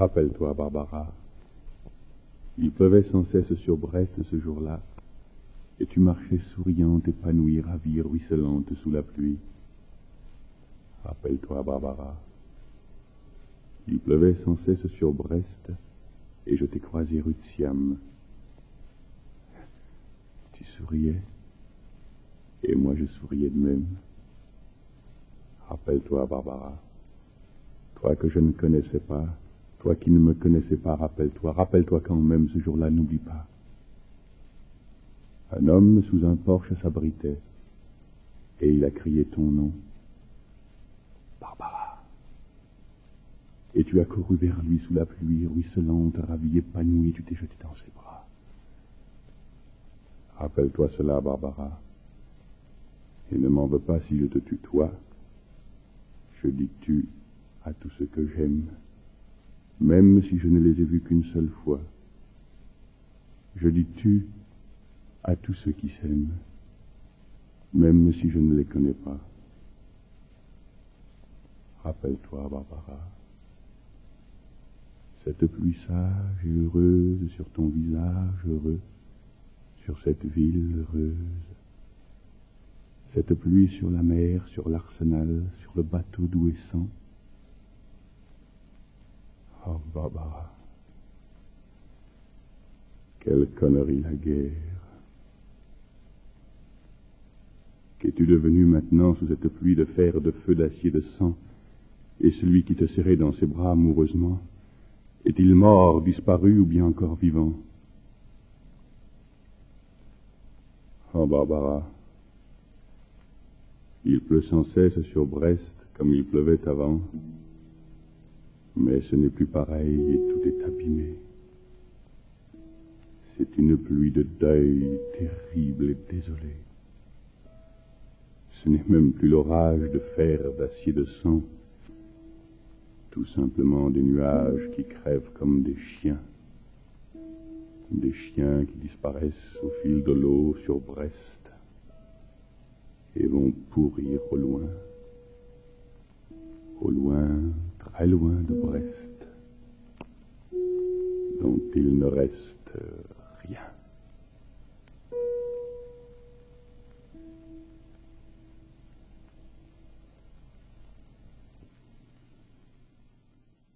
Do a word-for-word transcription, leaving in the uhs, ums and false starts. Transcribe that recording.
Rappelle-toi, Barbara, il pleuvait sans cesse sur Brest ce jour-là, et tu marchais souriante, épanouie, ravie, ruisselante sous la pluie. Rappelle-toi, Barbara, il pleuvait sans cesse sur Brest, et je t'ai croisé rue de Siam. Tu souriais, et moi je souriais de même. Rappelle-toi, Barbara, toi que je ne connaissais pas, toi qui ne me connaissais pas, rappelle-toi, rappelle-toi quand même ce jour-là, n'oublie pas. Un homme sous un porche s'abritait, et il a crié ton nom. Barbara. Et tu as couru vers lui sous la pluie, ruisselante, ravie, épanouie, et tu t'es jeté dans ses bras. Rappelle-toi cela, Barbara, et ne m'en veux pas si je te tutoie. Je dis tu à tout ce que j'aime, même si je ne les ai vus qu'une seule fois. Je dis tu à tous ceux qui s'aiment, même si je ne les connais pas. Rappelle-toi, Barbara, cette pluie sage et heureuse sur ton visage heureux, sur cette ville heureuse, cette pluie sur la mer, sur l'arsenal, sur le bateau d'Ouessant. Oh, Barbara, quelle connerie la guerre. Qu'es-tu devenu maintenant sous cette pluie de fer, de feu, d'acier, de sang? Et celui qui te serrait dans ses bras amoureusement, est-il mort, disparu ou bien encore vivant? Oh, Barbara, il pleut sans cesse sur Brest comme il pleuvait avant, mais ce n'est plus pareil et tout est abîmé. C'est une pluie de deuil terrible et désolée. Ce n'est même plus l'orage de fer, d'acier, de sang, tout simplement des nuages qui crèvent comme des chiens, des chiens qui disparaissent au fil de l'eau sur Brest et vont pourrir au loin, au loin, très loin de Brest, dont il ne reste